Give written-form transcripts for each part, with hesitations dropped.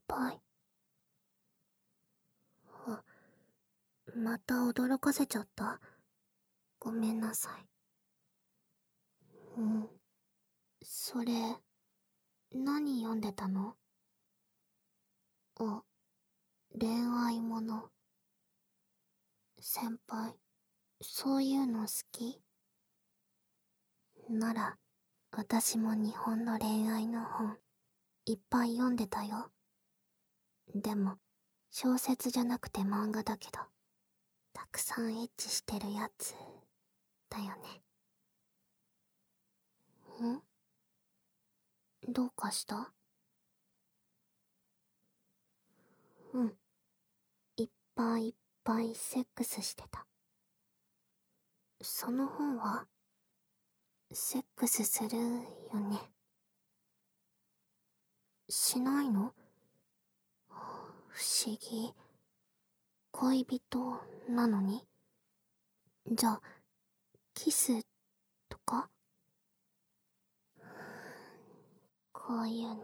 輩。また驚かせちゃった？ごめんなさい。それ、何読んでたの？恋愛もの。先輩、そういうの好き？なら、私も日本の恋愛の本、いっぱい読んでたよ。でも、小説じゃなくて漫画だけど、たくさんエッチしてるやつ、だよね。どうかした？いっぱいいっぱいセックスしてた。その本は、セックスするよね。しないの？不思議。恋人なのに？じゃあ、キスとか？こういうの。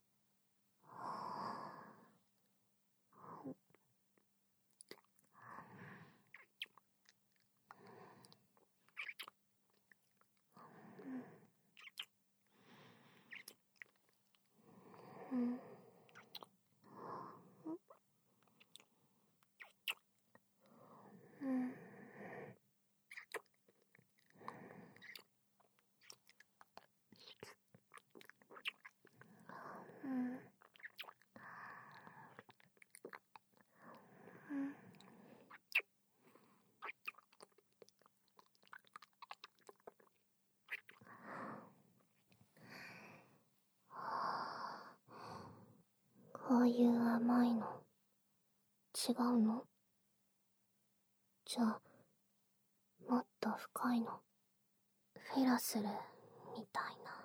こういう甘いの、違うの？じゃあ、もっと深いの、フェラスルみたいな。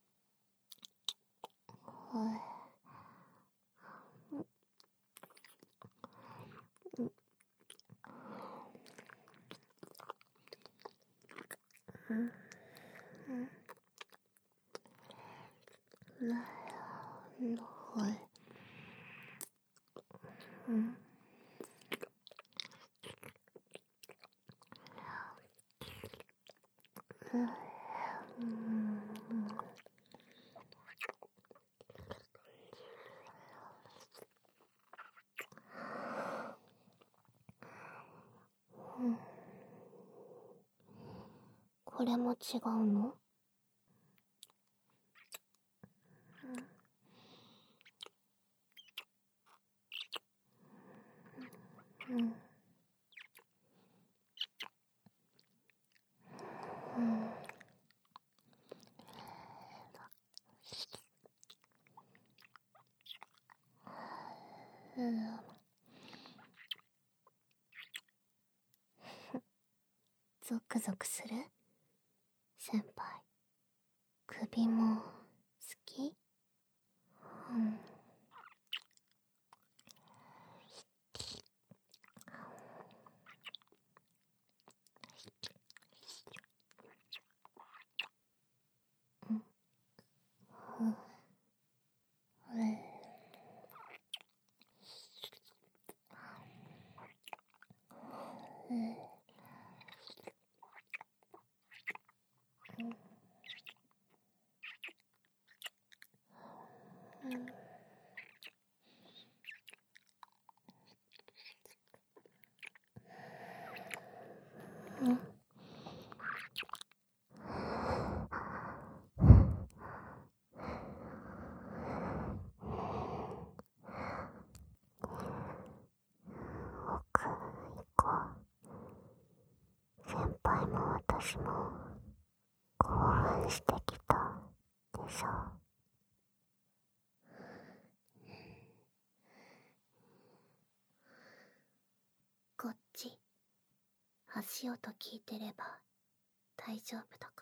これも違うの？ゾクゾクする？先輩、首も好き？先輩も私も興奮してきたでしょ。こっち、足音聞いてれば大丈夫だから。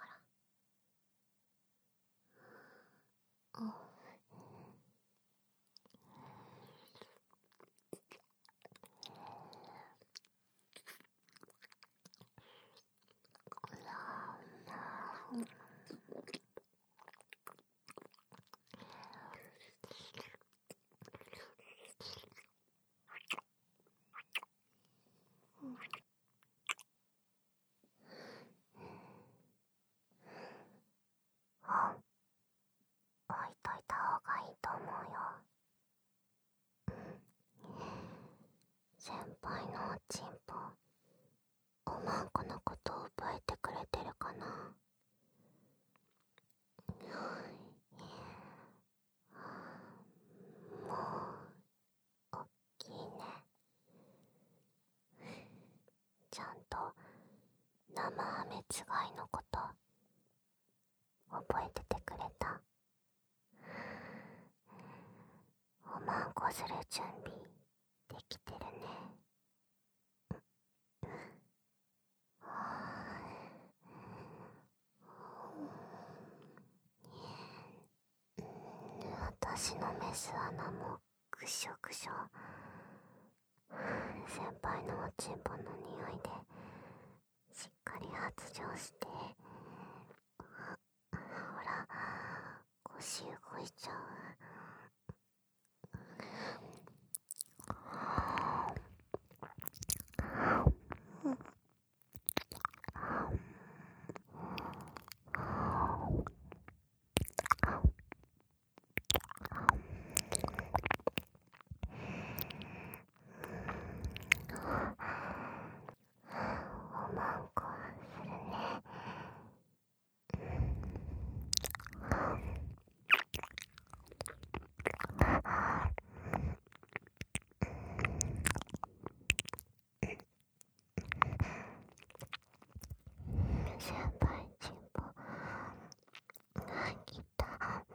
輩のおちんぽ、おまんこのことを覚えてくれてるかな。もうおっきいね。ちゃんと生ハメつがいのこと覚えててくれた。おまんこする準備できてるね。私のメス穴もぐしょぐしょ。先輩のおちんぽの匂いでしっかり発情して、ほら腰動いちゃう。おまんこするね。先輩ちんぽ来た。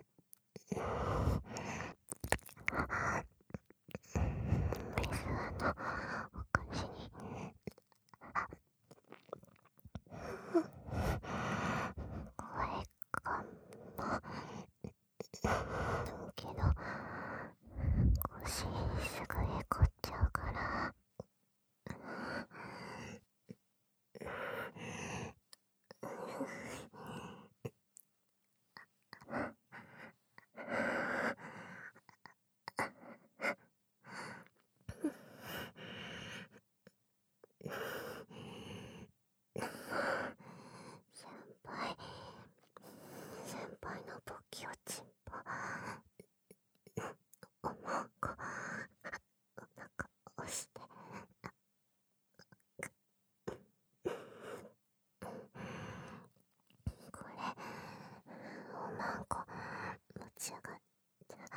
メス穴お口にこれかもけど、腰すぐへこっちゃうから。先輩のボキおちんぽ、おまんこお腹押して。これおまんこ持ち上がっちゃ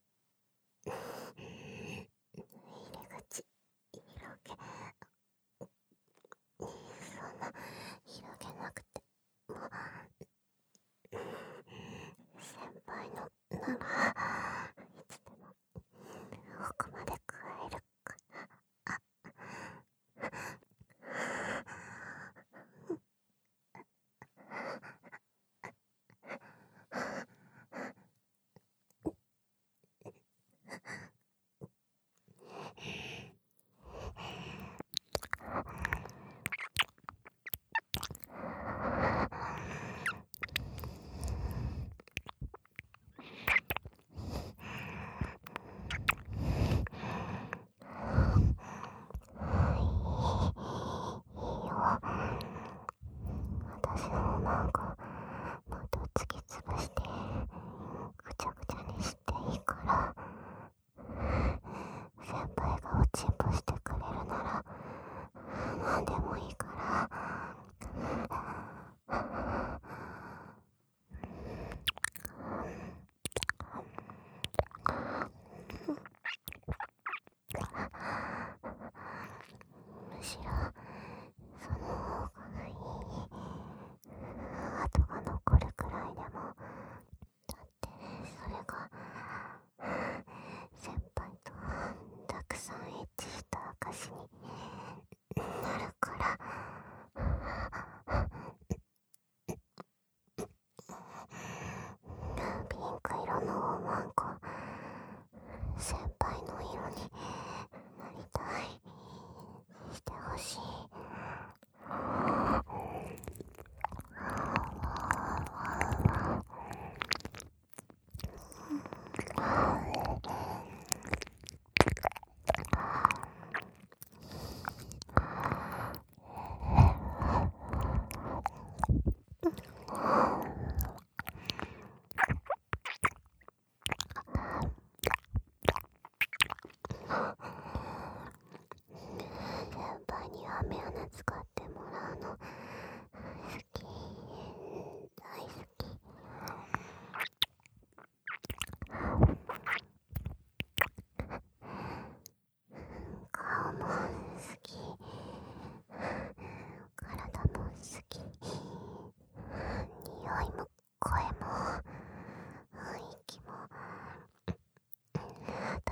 入り口広げ、そんな広げなくても先輩のならいつでも奥まで加えるから。私のおまんこもっと突き潰してぐちゃぐちゃにしていいから。先輩がおちんぽしてくれるなら何でもいいから。むしろその方がいい。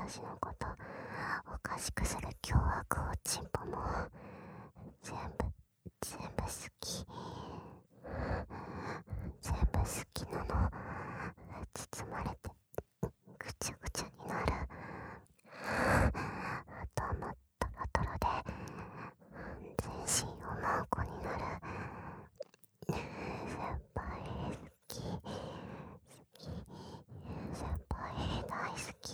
私のことおかしくする凶悪おちんぽも全部好き。全部好きなの。包まれてぐちゃぐちゃになる。頭タラタラで全身おまんこになる。先輩好き。先輩大好き。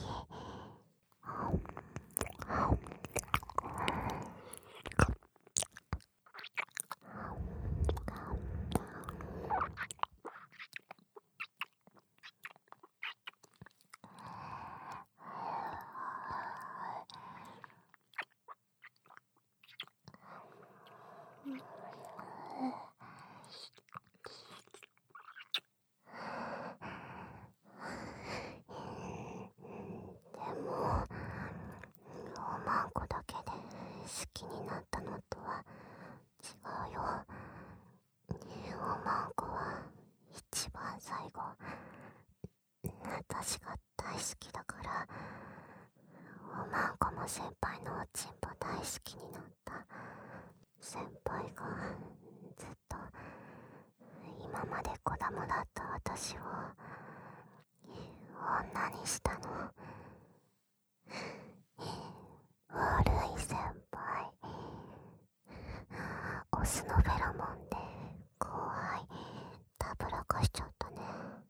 おまんこだけで好きになったのとは違うよ。おまんこは一番最後私が大好きだから。おまんこも先輩のおちんぽ大好きになった。先輩がずっと今まで子供だった私を女にしたの。悪い先輩。オスのフェロモンで後輩たぶらかしちゃったね。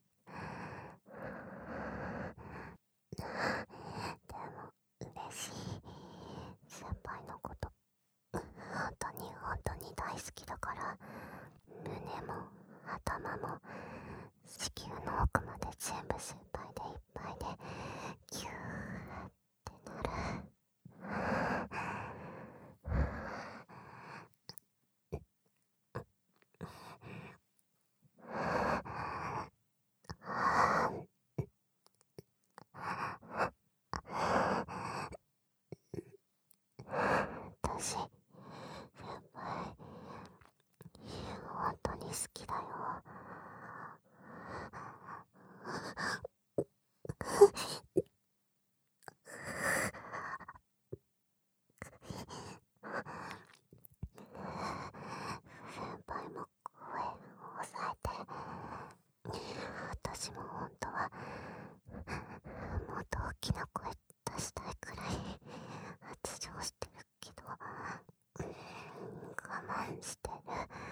でも嬉しい。先輩のこと本当に大好きだから、胸も頭も子宮の奥まで全部先輩でいっぱいでギューってなる。私先輩本当に好きだよ。先輩も声を抑えて。私も本当はもっと大きな声出したいくらい発情してるけど、我慢してる。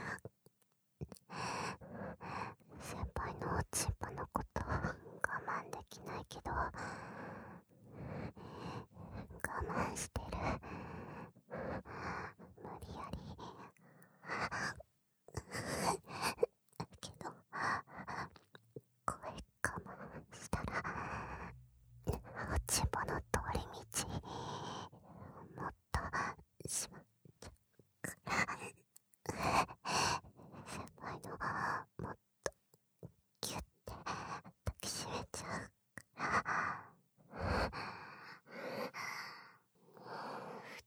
先輩のおちんぽのこと我慢できないけど我慢してる。無理やりけど声我慢したらおちんぽの通り道もっとしまっちゃうから先輩のもっとギュッて抱きしめちゃうから。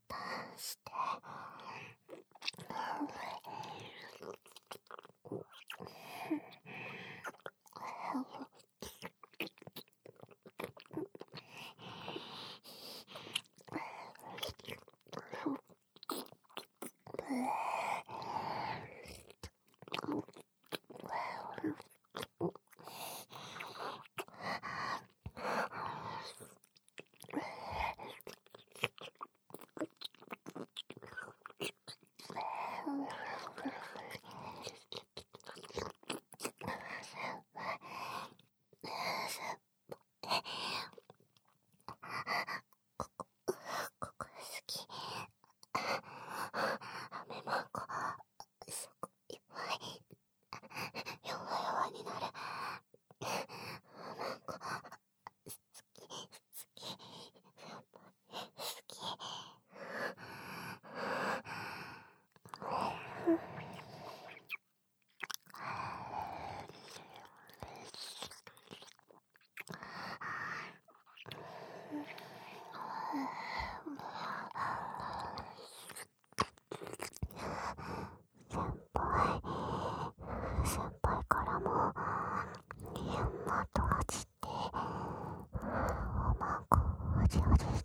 りして、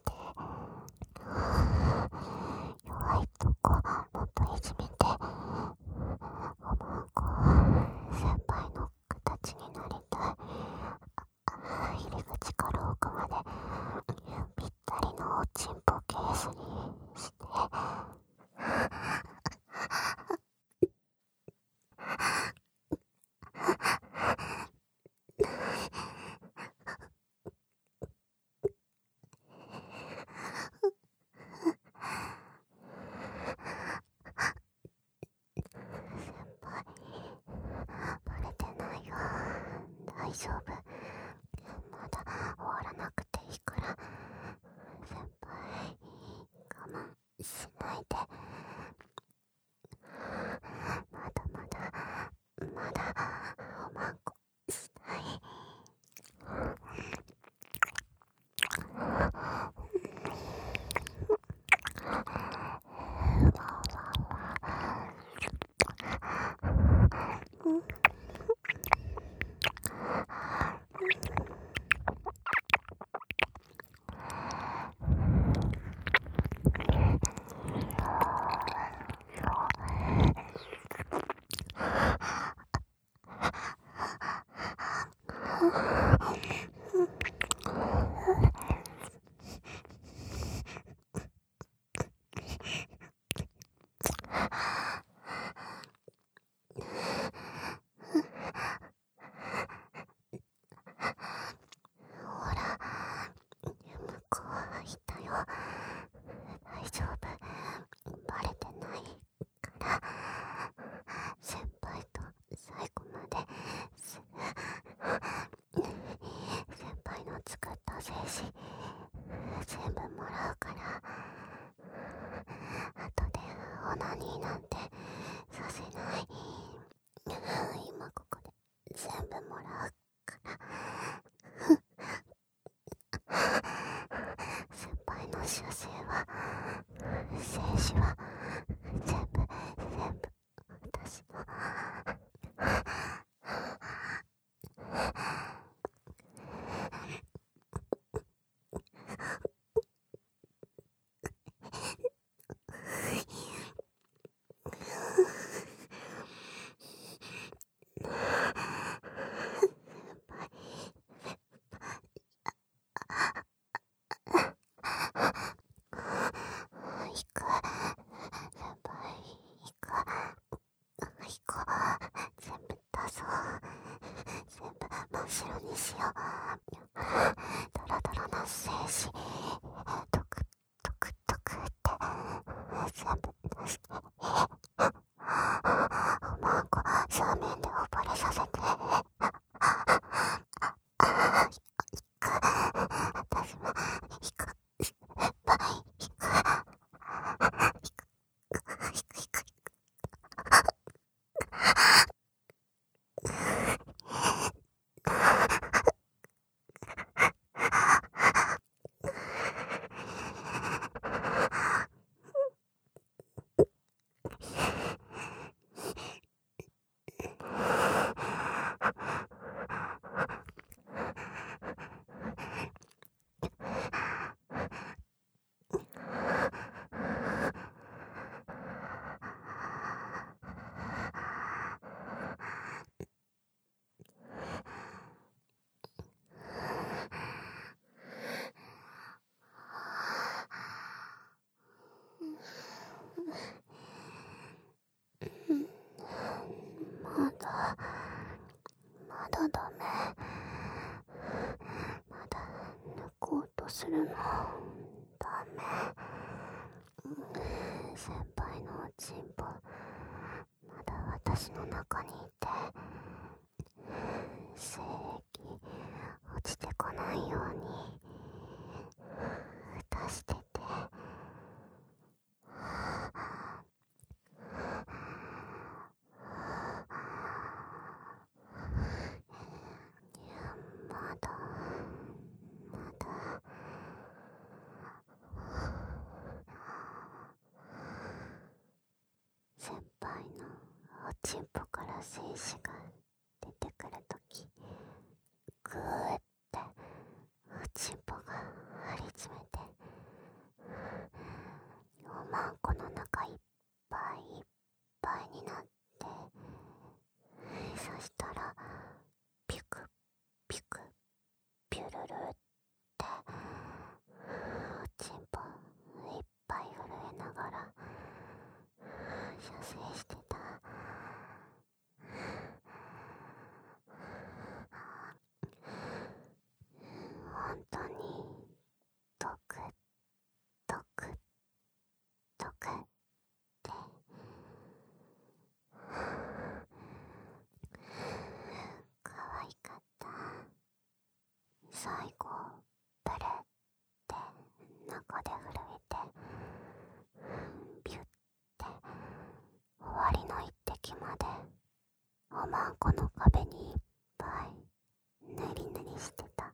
弱いとこもっといじめて、おまんこ先輩の形になりたい。入り口から奥までぴったりのおちんぽケースにして、バレてないよ。大丈夫。まだ終わらなくていいから。先輩、我慢しないで。まだまだ、まだ、おまんこしたい。ほら、向こういたよ。大丈夫。バレてないから。先輩と最後までする。先輩の作った精子全部もらうから。後でオナニーなんてさせない。今ここで全部もらうから。先輩の修正は、精子は全部私の。行く。先輩、行く。行こう。全部出そう。全部真っ白にしよう。ドロドロの精子、トクトクトクって全部出して。おまんこ正面で溺れさせて。行く。私も行く。バイ、行く。行く。まだダメ。まだ抜こうとするの。ダメ。先輩のおちんぽ、まだ私の中にいて、精液落ちてこないように蓋してて。まだ先輩のおちんぽから精子が出てくるとき、ぐーっておちんぽが張り詰めておまんこの壁にいっぱいぬりぬりしてた。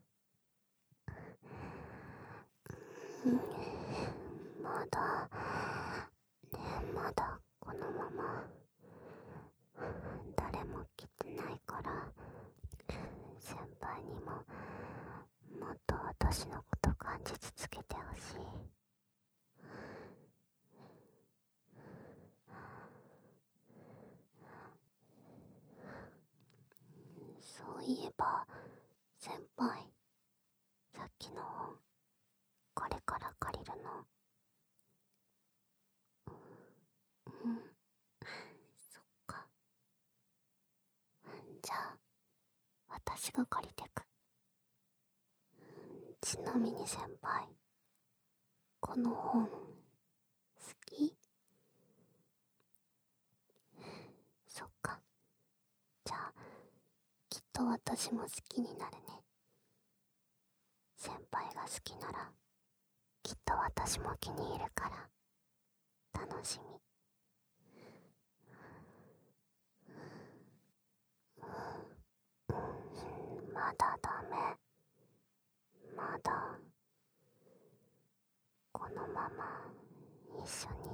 まだこのまま誰も来てないから、先輩にももっと私のこと感じ続けてほしい。そういえば先輩、さっきの本これから借りるの？うん、そっか。じゃあ私が借りてく。ちなみに先輩、この本好き？そっか。じゃあきっと私も好きになるね。先輩が好きならきっと私も気に入るから楽しみ。まだダメ。まだこのまま一緒